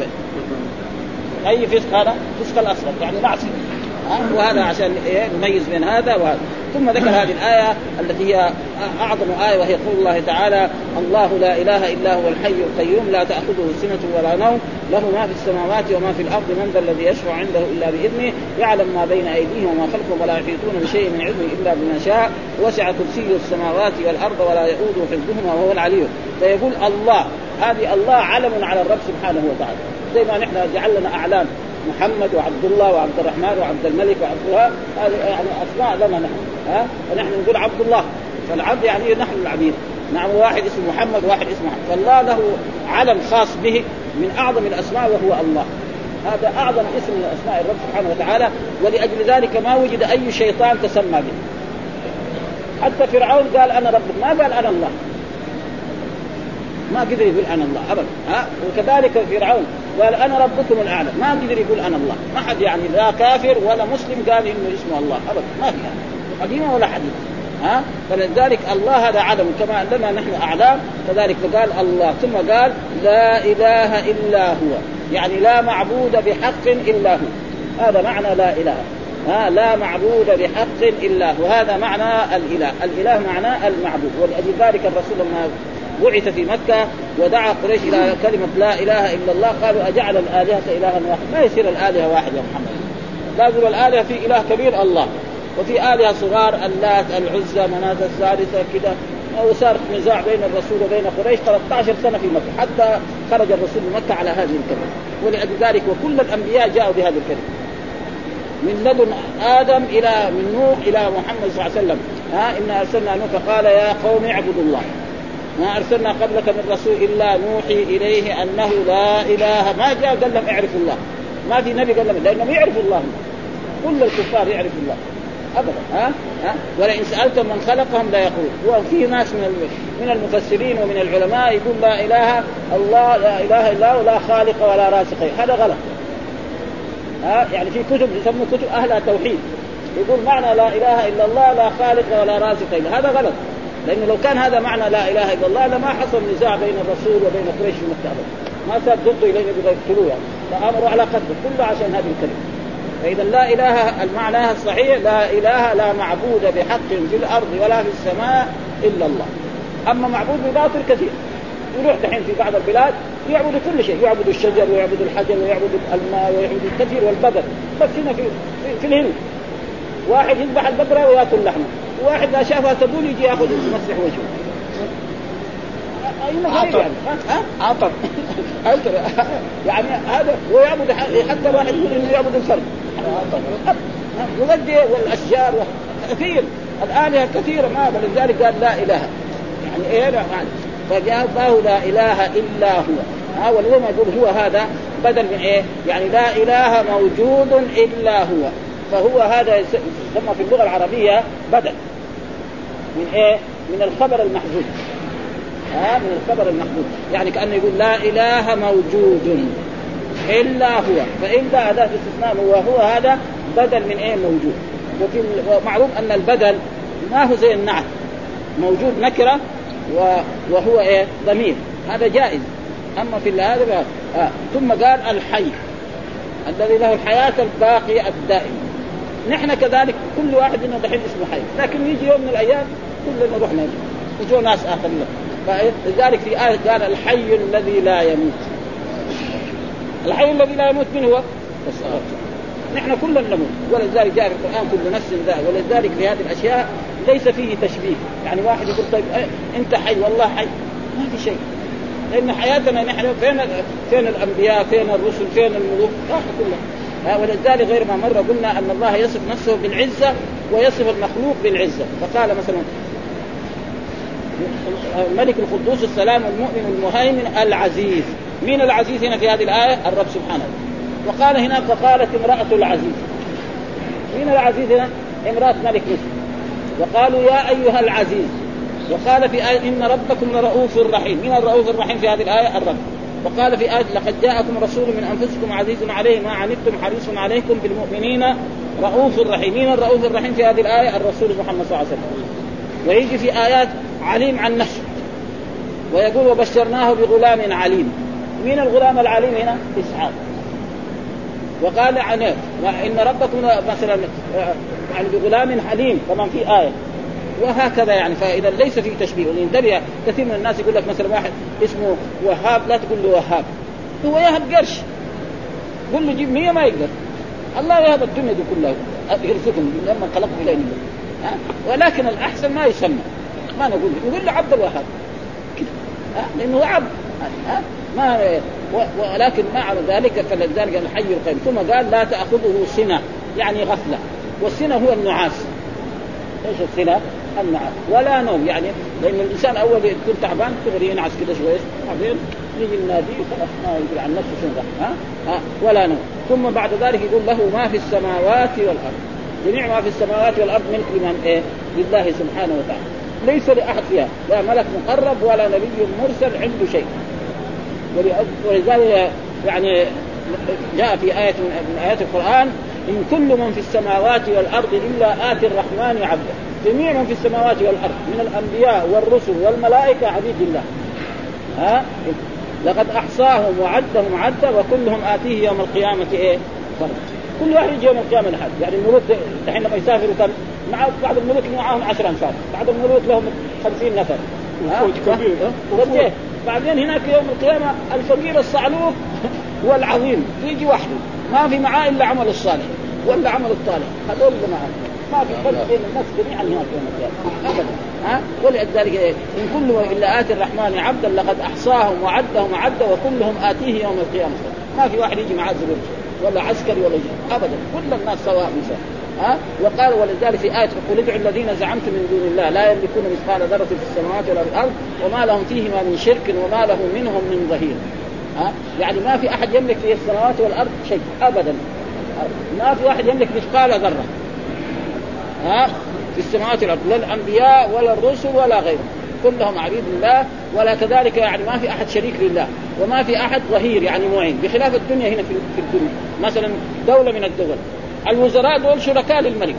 أي فسق هذا؟ فسق الأصغر يعني معصية. وهذا عشان نميز بين هذا وهذا. ثم ذكر هذه الآية التي هي أعظم آية، وهي قول الله تعالى الله لا إله إلا هو الحي القيوم لا تأخذه سنة ولا نوم له ما في السماوات وما في الأرض من ذا الذي يشفع عنده إلا بإذنه يعلم ما بين أيديهم وما خلفهم ولا يحيطون بشيء من علمه إلا بما شاء وسع كرسيه السماوات والأرض ولا يؤوده حفظهما وهو العلي. فيقول الله، هذه الله علم على الرب سبحانه وتعالى، زي ما نحن جعلنا أعلام محمد وعبد الله وعبد الرحمن وعبد الملك وعبد الله، هذه يعني أسماء لنا نحن. فنحن نقول عبد الله، فالعبد يعني نحن العبيد. نعم، واحد اسمه محمد وواحد اسمه محمد، فالله له علم خاص به من أعظم الأسماء وهو الله. هذا أعظم اسم من أسماء الرب سبحانه وتعالى، ولأجل ذلك ما وجد أي شيطان تسمى به. حتى فرعون قال أنا ربك، ما قال أنا الله، ما قدر يقول أنا الله أبدا. وكذلك فرعون قال أنا ربكم الأعلى، ما قدر يقول أنا الله. ما حد يعني لا كافر ولا مسلم قال إنه اسمه الله أبدا، ما في قديمة ولا حديث. فلذلك الله هذا علم كما عندنا نحن أعلام، كذلك فقال الله. ثم قال لا إله إلا هو، يعني لا معبود بحق إلا هو. هذا معنى لا إله، لا معبود بحق إلا هو، هذا معنى الإله. الإله معناه المعبود. ولأجل ذلك الرسول لما بعث في مكة ودعا قريش إلى كلمة لا إله إلا الله قالوا أجعل الآلهة إلها واحد؟ ما يصير الآلهة واحد يا محمد، لازم الآلهة في إله كبير الله، وفي آلهة صغار اللات العزى مناة الثالثة كده. وصار نزاع بين الرسول وبين قريش 13 سنة في مكة حتى خرج الرسول من مكة على هذه الكلمة. ولأجل ذلك وكل الأنبياء جاءوا بهذه الكلمة من لدن آدم إلى من نوح إلى محمد صلى الله عليه وسلم. إن أرسلنا نوح قال يا قوم اعبدوا الله ما أرسلنا قبلك من رسول إلا نوحي إليه أنه لا إله. ما جاء قال لهم اعرفوا الله، ما في نبي قال لهم، لأنهم يعرفوا الله، كل الكفار يعرفوا الله أبدا. ولئن سألتم من خلقهم لا يقول. وفي ناس من المفسرين ومن العلماء يقول لا إله الله لا إله إلا هو لا خالق ولا رازق، هذا غلط. يعني في كتب يسموا كتب أهل توحيد يقول معنى لا إله إلا الله لا خالق ولا رازق إلا، هذا غلط. لأنه لو كان هذا معنى لا إله إلا الله لما حصل نزاع بين الرسول وبين قريش في مكة، ما صار ضده إليه يقتلوه، فأمروا على قتله كله عشان هذه الكلمة. فإذا لا إله المعنى الصحيح لا إله لا معبود بحق في الأرض ولا في السماء إلا الله. أما معبود بباطل كثير. يروح دحين في بعض البلاد يعبدوا كل شيء، يعبدوا الشجر ويعبدوا الحجر ويعبدوا الماء ويعبدوا الكثير والبدر. بس هنا في الهند واحد يذبح البقرة ويأكل لحمه، وواحد لا شافها تقول يجي يأخذ يمسح وجهه. عطر يعني هذا ويعبد حتى واحد يقول إنه يعبد الفرد يودي والأشجار كثير الآلهة كثيرة ما فلذلك قال لا إله يعني إيه يعني فجاء الله لا إله إلا هو. ولذلك يقول هو هذا بدل من إيه يعني لا إله موجود إلا هو، فهو هذا يسمى في اللغة العربية بدل من إيه من الخبر المحذوف. من الخبر المحذوف يعني كأنه يقول لا إله موجود إلا هو، فإلا هذا استثناء وهو هذا بدل من إيه موجود. ومعروف أن البدل ما هو زي النعت موجود نكرة وهو إيه ضمير، هذا جائز. أما في هذا ثم قال الحي الذي له الحياة الباقية الدائمة. نحن كذلك كل واحد لنا دحين اسمه حي، لكن يجي يوم من الأيام كلنا نروح نجي وجو ناس آخرين. فلذلك في آية قال الحي الذي لا يموت. الحي الذي لا يموت من هو؟ نحن كلنا نموت، ولذلك جاء في القرآن كل نفس ذائقة. ولذلك في هذه الأشياء ليس فيه تشبيه، يعني واحد يقول طيب أنت حي والله حي، ما في شيء، لأن حياتنا نحن فين الأنبياء فين الرسل فين الملوك راح كلها. ولذلك غير ما مرة قلنا أن الله يصف نفسه بالعزة ويصف المخلوق بالعزة. فقال مثلا الملك القدوس السلام المؤمن المهيمن العزيز. مين العزيز هنا في هذه الآية؟ الرب سبحانه. وقال هنا فقالت امرأة العزيز. مين العزيز هنا؟ امرأة ملك مصر. وقالوا يا أيها العزيز. وقال في آية إن ربكم لرؤوف رحيم. مين الرؤوف الرحيم في هذه الآية؟ الرب. وقال في آية لقد جاءكم رسول من أنفسكم عزيز عليه ما عنتم حريص عليكم بالمؤمنين رؤوف رحيم. مين الرؤوف الرحيم في هذه الآية؟ الرسول محمد صلى الله عليه وسلم. ويجي في آيات عليم عن نفسه ويقول وبشرناه بغلام عليم. مين الغلام العليم هنا؟ إسحاق. وقال عنه إن ربكم مثلا يعني بغلام حليم كمان في آية. وهكذا يعني فإذا ليس فيه تشبيه. ولينتبه كثير من الناس يقول لك مثلا واحد اسمه وهاب لا تقول له وهاب، هو يهب قرش، قل له جيب 100 ما يقدر. الله يهب الدنيا دي كلها يرزقهم لما خلق إليه. ولكن الأحسن ما يسمى، ما نقول له عبد الوهاب كده لأنه عبد ما ولكن مع ذلك فلذلك الحي القيوم. ثم قال لا تأخذه سنة يعني غفلة، والسنة هو النعاس. ايش السنة؟ النعاس. ولا نوم يعني لأن الإنسان أول يكون تعبان تغري ينعس كده شوية بعدين يجي النادي خلاص ما يقول عن نفسه سنة ولا نوم. ثم بعد ذلك يقول له ما في السماوات والأرض. جميع ما في السماوات والأرض ملك لمن إيه؟ لله سبحانه وتعالى، ليس لأحد فيها، لا ملك مقرب ولا نبي مرسل عنده شيء. ولذلك يعني جاء في آية من آيات القرآن إن كل من في السماوات والأرض إلا آتي الرحمن عبدا. جميع من في السماوات والأرض من الأنبياء والرسل والملائكة عبيد الله. لقد أحصاهم وعدهم عدا وكلهم آتيه يوم القيامة إيه؟ فرد. كل واحد يجي يوم القيامة لحد. يعني الملوك الحين لما يسافروا كم مع بعض الملوك معهم 10 أنفار، بعض الملوك لهم 50 نفر. بعدين هناك يوم القيامة الفقير الصعلوك والعظيم يجي وحده ما في معاه إلا عمل الصالح ولا عمل الطالح، هذول اللي معاه ما في فرق بين الناس جميعا هناك يوم القيامة أبدا. ولذلك إن كلهم إلا آتي الرحمن عبدا لقد أحصاهم وعدهم عدا وكلهم آتيه يوم القيامة. ما في واحد يجي معاه زبون ولا عسكري ولا يجي أبدا، كل الناس سواء مثلا. وقال ولذلك في آية قل ادعوا الذين زعمتم من دون الله لا يملكون مثقال ذرة في السماوات ولا في الأرض وما لهم فيهما من شرك وما له منهم من ظهير. يعني ما في أحد يملك في السماوات والأرض شيء أبدا، ما في واحد يملك مثقال ذرة في السماوات والأرض، لا الأنبياء ولا الرسل ولا غيرهم، كلهم عبيد الله. ولا كذلك يعني ما في أحد شريك لله وما في أحد ظهير يعني معين، بخلاف الدنيا. هنا في الدنيا مثلا دولة من الدول الوزراء دول شركاء للملك،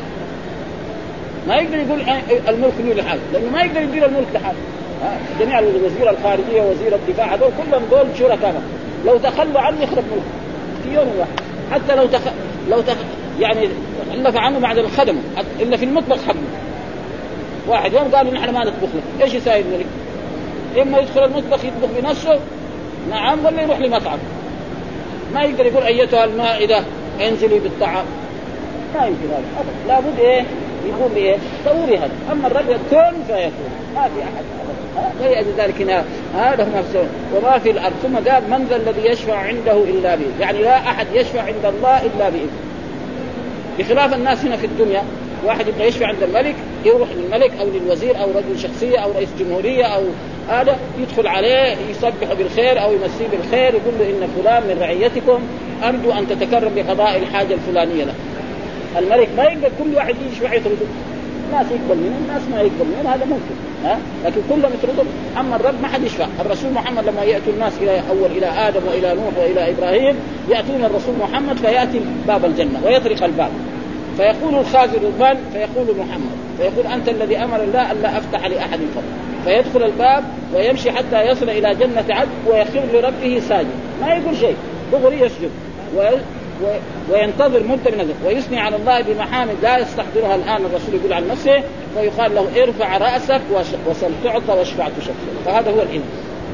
ما يقدر يقول الملك له لحاله لأنه ما يقدر يدير الملك لحاله. جميع وزير الخارجية وزير الدفاع هذول كلهم دول شركاء، لو تخلوا عنه يخرب ملك في يوم واحد. حتى لو يعني خلف عنه بعد الخدم إلا في المطبخ حقه واحد يوم قالوا نحن ما نطبخ لك، ايش يساوي الملك؟ اما يدخل المطبخ يطبخ بنفسه نعم، ولا يروح لمطعم. ما يقدر يقول ايتها المائدة انزلي بالطعام، ما يمكن هذا أبدا. لابد ايه يقول ايه ضروري هذا. اما الرجل كن فيكون، ما في احد ولذلك هنا هذا هو نفسه. وما في الارض. ثم قال من ذا الذي يشفع عنده الا باذنه، يعني لا احد يشفع عند الله الا باذنه، بخلاف الناس هنا في الدنيا. واحد يبغى يشفع عند الملك يروح للملك او للوزير او رجل شخصيه او رئيس جمهوريه او هذا، يدخل عليه يصبح بالخير او يمسيه بالخير، يقول له ان فلان من رعيتكم ارجو ان تتكرم بقضاء الحاجه الفلانيه له. الملك ما يقدر كل واحد يشفع يطرده، الناس يقبل منه الناس ما يقبل منه، هذا ممكن لكن كلهم يطردون. اما الرب ما حد يشفع. الرسول محمد لما ياتوا الناس الى اول الى ادم والى نوح والى ابراهيم، ياتون الرسول محمد فياتي باب الجنه ويطرق الباب، فيقول الخازن من؟ فيقول محمد، فيقول انت الذي امر الله الا افتح لاحد فضل، فيدخل الباب ويمشي حتى يصل الى جنه عدن ويخر لربه ساجد، ما يقول شيء، دغري يسجد وينتظر مدة من ذلك، ويثني على الله بمحامد لا يستحضرها الآن. الرسول يقول عن نفسه ويقال له ارفع رأسك وسل تعطى واشفع تشفع، فهذا هو الإذن.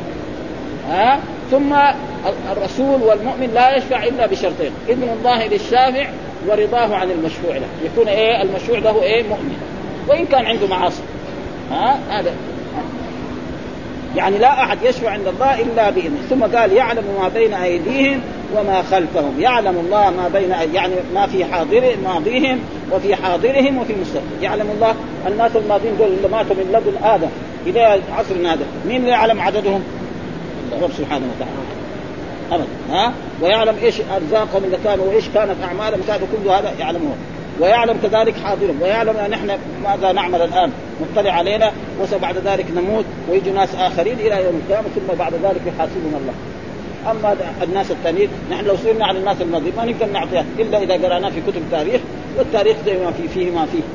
ثم الرسول والمؤمن لا يشفع إلا بشرطين: إذن الله للشافع ورضاه عن المشفوع له، يكون المشفوع له مؤمن وإن كان عنده معاصي. هذا يعني لا أحد يشفع عند الله إلا بإذنه. ثم قال يعلم ما بين أيديهم وما خلفهم، يعلم الله ما بين يعني ما في ماضيهم وفي حاضرهم وفي المستقبل. يعلم الله الناس الماضين دول اللي ماتوا من لدن آدم إلى عصرنا هذا، مين اللي يعلم عددهم؟ الرب سبحانه وتعالى أبدا. ويعلم إيش أرزاقهم اللي كانوا وإيش كانت أعمالهم، كانوا كل هذا يعلمه. ويعلم كذلك حاضرهم، ويعلم أن نحن ماذا نعمل الآن، مطلع علينا، وبعد ذلك نموت ويجوا ناس آخرين إلى يوم القيامة، ثم بعد ذلك يحاسبنا الله. أما الناس التانيين نحن لو سئلنا عن الناس الماضيين ما نقدر نعطيها إلا إذا قرأنا في كتب التاريخ، والتاريخ زي ما فيه ما فيه.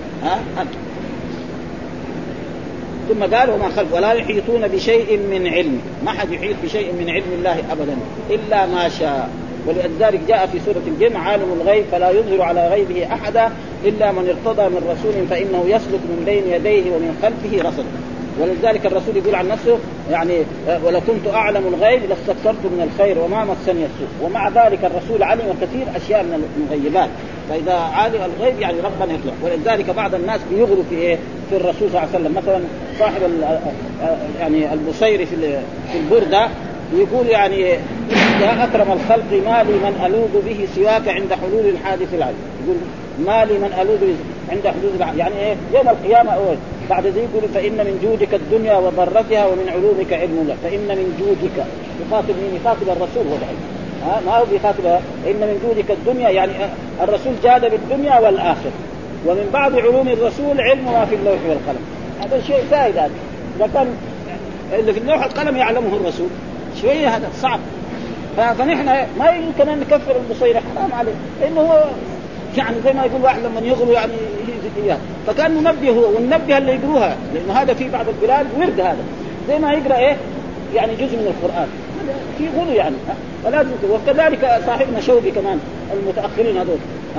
ثم قال وما خلف ولا يحيطون بشيء من علم، ما حد يحيط بشيء من علم الله أبدا إلا ما شاء. ولذلك جاء في سورة الجن عالم الغيب فلا يظهر على غيبه أحدا إلا من ارتضى من رسول فإنه يسلك من بين يديه ومن خلفه رصد. ولذلك الرسول يقول عن نفسه يعني ولو كنت أعلم الغيب لاستكثرت من الخير وما مسني السوء. ومع ذلك الرسول علم كثير أشياء من المغيبات، فإذا عالم الغيب يعني ربنا يطلع. ولذلك بعض الناس بيغلوا في الرسول صلى الله عليه وسلم. مثلا صاحب يعني البصيري في البردة يقول يعني يا أكرم الخلق ما لي من ألوذ به سواك عند حلول الحادث العظيم. يقول ما لي من ألوذ به عند حلول الحادث، يعني يوم القيامة أول بعد ذلك يقول فإن من جودك الدنيا وضرتها ومن علومك علم الله. فإن من جودك يخاطب مين؟ يخاطب الرسول هو ما هو بيخاطب. إن من جودك الدنيا يعني الرسول جاد بالدنيا والآخرة، ومن بعض علوم الرسول علم ما في اللوح والقلم. هذا شيء زائد، هذا إذا كان اللي في اللوح والقلم يعلمه الرسول شوية هذا صعب. فنحن ما يمكن أن نكفر البصيري، حرام عليه، إنه هو يعني زي ما يقول واحد لما يغلو يعني إياه، فكان منبه هو والنبه اللي يقروها، لأنه هذا في بعض البلاد ورد هذا زي ما يقرأ يعني جزء من القرآن في غلو يعني فلا. وكذلك صاحبنا شوقي كمان المتأخرين هذول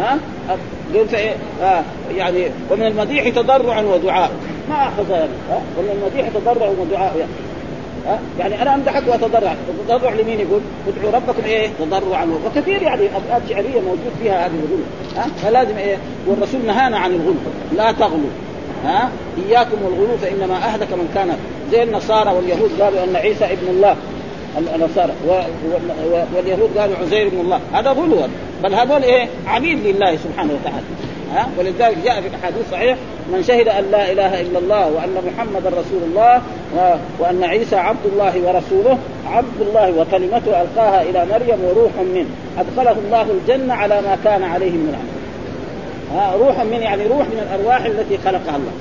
قلت يعني ومن المديح تضرعا ودعاء ما أخذ يعني ومن المديح تضرع ودعاء يعني أنا أمدحك وأتضرع. تضرع لمين؟ يقول ادعوا ربكم تضرعا، وكثير يعني أبيات شعرية موجود فيها هذه الغلو فلازم والرسول نهانا عن الغلو، لا تغلو إياكم والغلو فإنما أهلك من كان زي النصارى واليهود قالوا أن عيسى ابن الله، النصارى واليهود قالوا عزير ابن الله، هذا غلو. بل هذول عبيد لله سبحانه وتعالى. ولذلك جاء في الحديث صحيح من شهد أن لا إله إلا الله وأن محمد رسول الله وأن عيسى عبد الله ورسوله، عبد الله وكلمته ألقاها إلى مريم وروح منه أدخله الله الجنة على ما كان عليه من العمل. روح من يعني روح من الأرواح التي خلقها الله.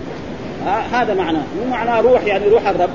هذا معناه، مو معناه روح يعني روح الرب.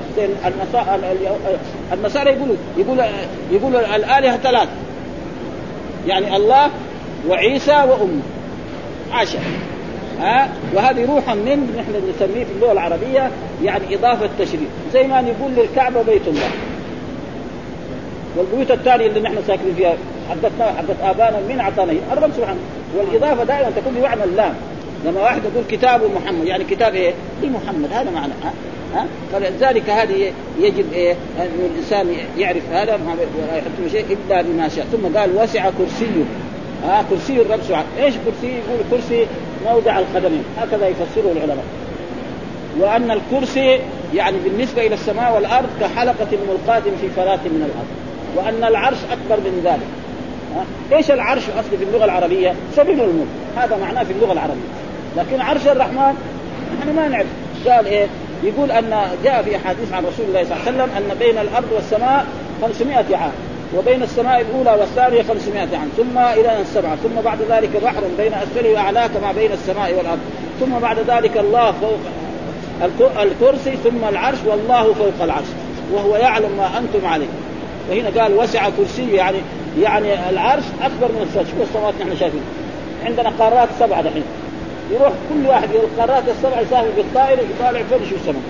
النصارى يقول الآلهة ثلاث، يعني الله وعيسى وأمه عشر. وهذه روحا من نحن نسميه في اللغة العربية يعني إضافة تشريف، زي ما نقول للكعبة بيت الله، والبيوت الثانية اللي نحن ساكنين فيها حدث آبانا من عطانه الرب سبحانه. والإضافة دائما تكون بمعنى اللام، لما واحد يقول كتاب محمد يعني كتاب إيه لمحمد هذا معنى فلذلك هذه يجب إيه أن الإنسان يعرف هذا ولا يحط شيء إلا بما شاء. ثم قال وسع كرسيه كرسي الرب سبحانه. إيش كرسي؟ يقول كرسي موضع القدمين هكذا يفسره العلماء. وأن الكرسي يعني بالنسبة إلى السماء والأرض كحلقة ملقاة في فلاة من الأرض. وأن العرش أكبر من ذلك. إيش العرش أصل في اللغة العربية؟ سبيل الملك هذا معناه في اللغة العربية. لكن عرش الرحمن نحن ما نعرف. قال إيه؟ يقول أن جاء في حديث عن رسول الله صلى الله عليه وسلم أن بين الأرض والسماء 500 عام وبين السماء الأولى والثانية 500 عام ثم إلى السبعة ثم بعد ذلك بحر بين أسفله وأعلاه كما بين السماء والأرض ثم بعد ذلك الله فوق الكرسي ثم العرش والله فوق العرش وهو يعلم ما أنتم عليه. وهنا قال وسع كرسيه يعني العرش أكبر من السماء. شوفوا السماوات نحن شايفين عندنا قارات 7 دحين يروح كل واحد من القارات ال7 يسافر بالطائرة يطالع فوق يشوف السماء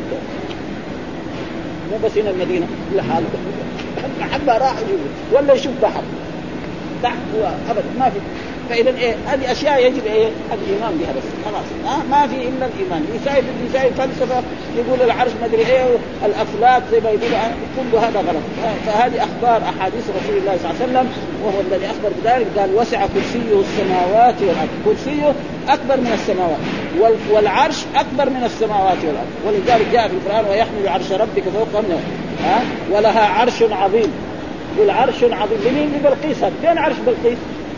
مو بس هنا المدينة لحاله حبة راح ولا يشوف بحر تحت أبدا ما في. فإذا إيه هذه أشياء يجب إيه الإيمان بها بس خلاص ما في إلا الإيمان. يسايب فلسفة يقول العرش ما أدري إيه الأفلاك زي ما يقول كل هذا غلط. فهذه أخبار أحاديث رسول الله صلى الله عليه وسلم وهو الذي أخبر بذلك. قال وسع كرسيه السماوات والأرض. كرسيه أكبر من السماوات والعرش أكبر من السماوات والأرض. ولذلك جاء في القرآن ويحمل عرش ربك فوقهم ولها عرش عظيم. والعرش عظيم لمين؟ لبلقيس. فين عرش بلقيس؟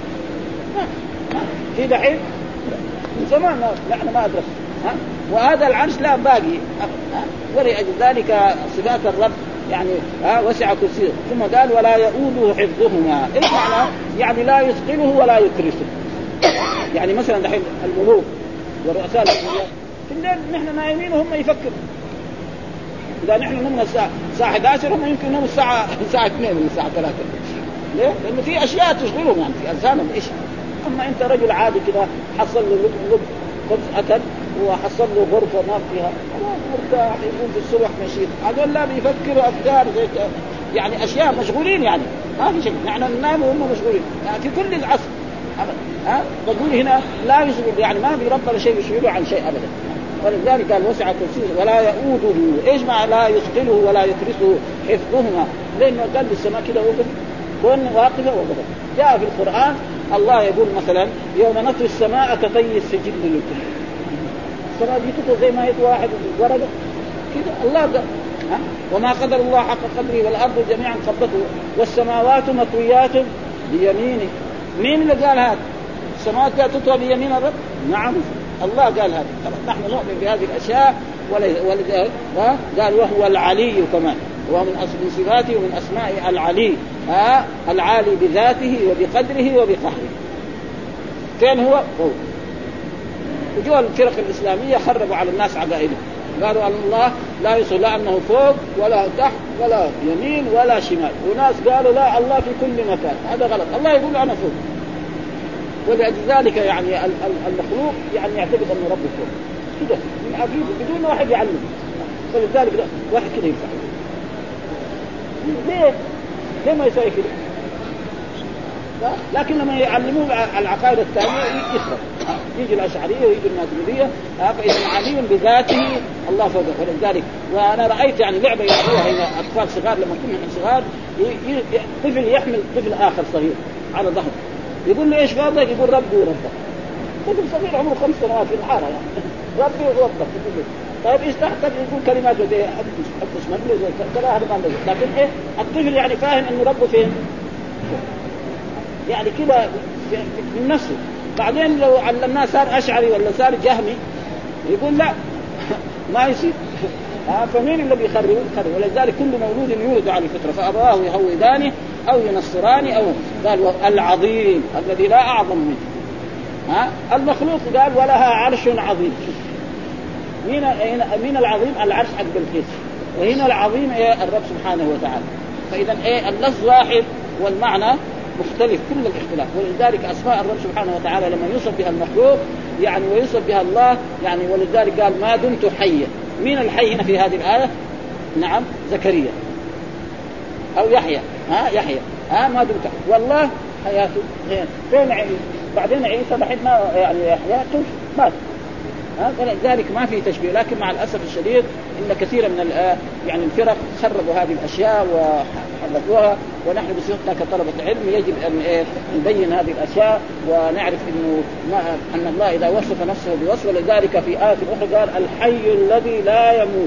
في دحين من زمان نحن ما أدرك وهذا العرش لا باقي ولأجل ذلك صفات الرب يعني وسع كرسيه. ثم قال ولا يؤوده حفظهما. إيش معنى؟ يعني لا يثقله ولا يكرسه. يعني مثلا دحين الملوك ورؤساء الأمويات في الليل نحن نايمين وهم يفكروا. إذا نحن نمنا الساعة 11 هم يمكن نموا الساعة 2 من الساعة 3. ليه؟ لأنه في أشياء تشغلهم يعني في أذهانهم إيش. أما أنت رجل عادي كذا حصل له خبز أكل وحصل له غرفة نام فيها مرتاح يقوم في الصبح نشيط. هذول لا بيفكروا أفكار زي يعني أشياء مشغولين يعني ما في شيء. نحن ننام وهم مشغولين يعني في كل العصر أبدا. بقول هنا لا يشغل يعني ما في ربنا شيء يشغله عن شيء أبدا. ولذلك قال وسع كرسيه ولا يؤوده. إيش معنى لا يثقله ولا يكرسه حفظهما؟ لأنه قال السماء كده وقف كون واقفة وقفة. جاء في القرآن الله يقول مثلا يوم نطوي السماء كطي السجل للكتب. السماء دي تطوي زي ما يطوي واحد ورقة كده. الله قال وما قدر الله حق قدره والأرض جميعا قبضته والسماوات مطويات بيمينه. مين اللي قال هذا؟ السماوات لا تطوى بيمين الرب؟ نعم الله قال هذا. نحن نؤمن بهذه الأشياء ولذلك قال وهو العلي كمان ومن صفاته ومن أسماء العلي العالي بذاته وبقدره وبقهره. فين هو؟ وجوه الفرق الإسلامية خربوا على الناس عقائدهم. قالوا أن الله لا يصل لا أنه فوق ولا تحت ولا يمين ولا شمال. وناس قالوا لا الله في كل مكان. هذا غلط. الله يقول أنا فوق. ولذلك يعني المخلوق يعني يعتقد أنه ربه فوق كده من عقيدة بدون واحد يعلم. فلذلك واحد كده ينفع. ليه ما يسوي كده؟ لكن لما يعلموه العقائد الثانية يخرب. يجي الأشعرية ويجي الماتريدية فإذا عليم بذاته الله فوقه. ولذلك وأنا رأيت يعني لعبة يلعبوها هنا أطفال صغار لما كنا صغار طفل يحمل طفل آخر صغير على ظهره يقول له إيش فوقك؟ يقول ربي وربك. طفل صغير عمره 5 سنوات في الحارة يعني ربي وربك. طيب إيش تحتاج يقول كلمات زي أبدش مبلغ كذا هذا ما نقول. لكن إيه الطفل يعني فاهم إنه ربه فين يعني كذا من نفسه. بعدين لو علمناه صار أشعري ولا صار جهمي يقول لا ما يصير. فمين اللي بيخرب؟ ولذلك كل مولود يولد على الفطرة فأبواه يهودانه أو ينصرانه أو قال العظيم الذي لا أعظم منه. المخلوق قال ولها عرش عظيم. مين العظيم؟ العرش حق القدس. وهنا العظيم الرب سبحانه وتعالى. فإذا اللفظ واحد والمعنى مختلف كل الاختلاف. ولذلك أسماء الرب سبحانه وتعالى لما يوصف بها المخلوق يعني ويوصف بها الله يعني. ولذلك قال ما دمت حيا. مين الحي هنا في هذه الآية؟ نعم زكريا أو يحيى. يحيى ما دمت والله حياته فين عيسى؟ بعدين عيسى بعد ما يعني يحيى مات فلذلك ما في تشبيه. لكن مع الأسف الشديد إن كثيرا من يعني الفرق خربوا هذه الأشياء وحرفوها، ونحن بصفتنا كطلبة علم يجب أن نبين هذه الأشياء ونعرف إنه أن الله إذا وصف نفسه بوصف. ولذلك في آية أخرى قال الحي الذي لا يموت.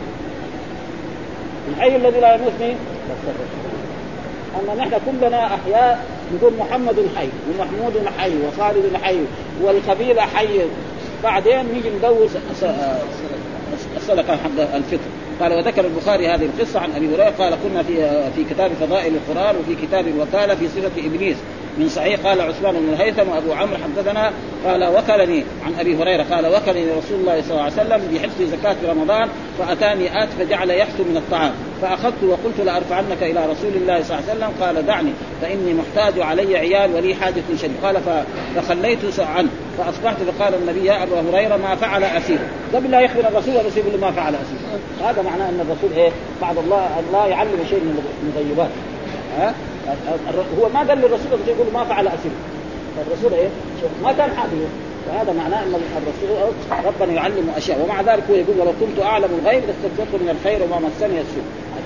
الحي الذي لا يموت مين؟ أما نحن كلنا أحياء نقول محمد حي ومحمود حي وخالد حي والقبيلة حي، بعدين نيجي ندور الصدقة حق الفطر. قال وذكر البخاري هذه القصة عن أبي هريرة قال كنا في كتاب فضائل القرآن وفي كتاب الوكالة في صفة إبليس من صحيح. قال عثمان بن الهيثم وأبو عمرو حدثنا قال وكلني عن أبي هريرة قال وكلني رسول الله صلى الله عليه وسلم بحفظ زكاة رمضان فأتاني آت فجعل يحث من الطعام فأخذت وقلت لأرفعنك إلى رسول الله صلى الله عليه وسلم قال دعني فإني محتاج علي عيال ولي حاجة شديدة. قال فخليت عنه فأصبحت فقال النبي يا أبا هريرة ما فعل أسير. قبل لا يخبر الرسول والرسول يقول له ما فعل أسير. هذا معناه أن الرسول بعد الله يعلم شيء من المغيبات. هو ما قال للرسول يقول ما فعل أسير، الرسول ما كان حاضر. وهذا معناه أن الرسول ربنا يعلم أشياء. ومع ذلك هو يقول ولو كنت أعلم الغيب لاستكثرت من الخير وما مسني السوء.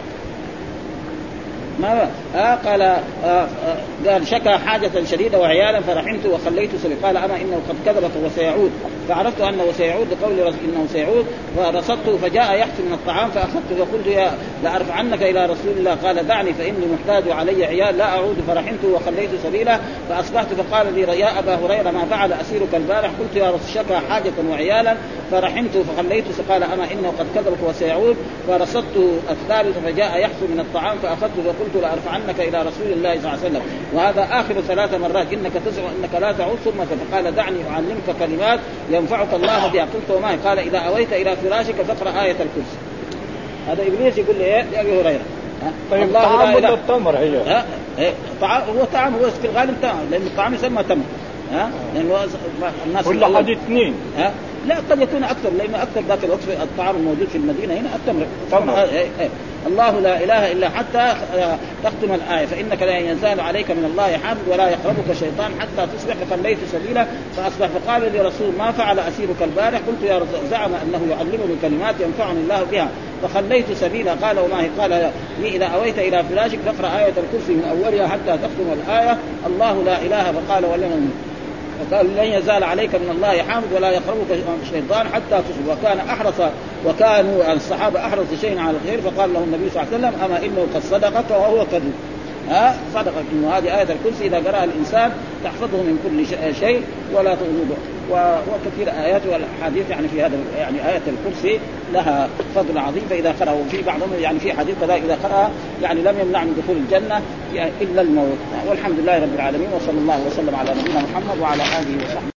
قال شكى حاجة شديدة وعيالا فرحمت وخليت سبيل. قال أما إنه قد كذب وسيعود فعرفت أنه سيعود لقول إنه سيعود فرصدته فجاء يحث من الطعام فأخذته وقلت يا لأرفعنك إلى رسول الله قال دعني فإني محتاج علي عيال لا أعود فرحمت وخليت سبيله. فأصبحت فقال لي يا أبا هريرة ما فعل أسيرك البارح؟ قلت يا رسول شكى حاجة وعيالا فرحمت فخليت. قال أما إنه قد كذبك وسيعود فرصدته الثالث فجاء يحث من الطعام فأخذته وقلت لأرفعنك إلى رسول الله صلى الله عليه وسلم. وهذا آخر 3 مرات إنك تزعم أنك لا تعود ثم فقال دعني أعلمك كلمات ينفعك الله بها. قلت وما؟ قال إذا أويت إلى فراشك فاقرأ آية الكرسي. هذا إبليس يقول لي يا أبي هريرة طيب الله لا التمر هي هو طعام هو في الغالب طعام لأن الطعام يسمى تمر لأنه الناس كل حد 2 لا قد يكون أكثر لأن أكثر ذاك الوقت الطعام الموجود في المدينة هنا التمر. الله لا إله إلا حتى تختم الآية فإنك لا ينزال عليك من الله حامد ولا يقربك شيطان حتى تصبح فخليت سبيلا. فأصبح فقال لي رسول ما فعل أسيرك البارح؟ قلت يا رسول زعم أنه يعلمني كلمات ينفعني الله بها فخليت سبيلا. قال وما هي؟ قال لي إذا أويت إلى فراشك فاقرأ آية الكرسي من أولها حتى تختم الآية الله لا إله. فقال فقال لن يزال عليك من الله حامد ولا يقربك شيطان حتى تصبح. وكانوا الصحابة أحرص شيء على الخير. فقال له النبي صلى الله عليه وسلم أما إنه قد صدقك وهو كذب. صدقك إنه هذه آية الكرسي إذا قرأ الإنسان تحفظه من كل شيء ولا تغلبه. وكثير آيات والحديث يعني في هذا يعني آية الكرسي لها فضل عظيم. فإذا قرأ وفي بعضهم يعني في حديث كذا إذا قرأ يعني لم يمنع من دخول الجنة يعني إلا الموت. والحمد لله رب العالمين وصلى الله وسلم على نبينا محمد وعلى آله وصحبه.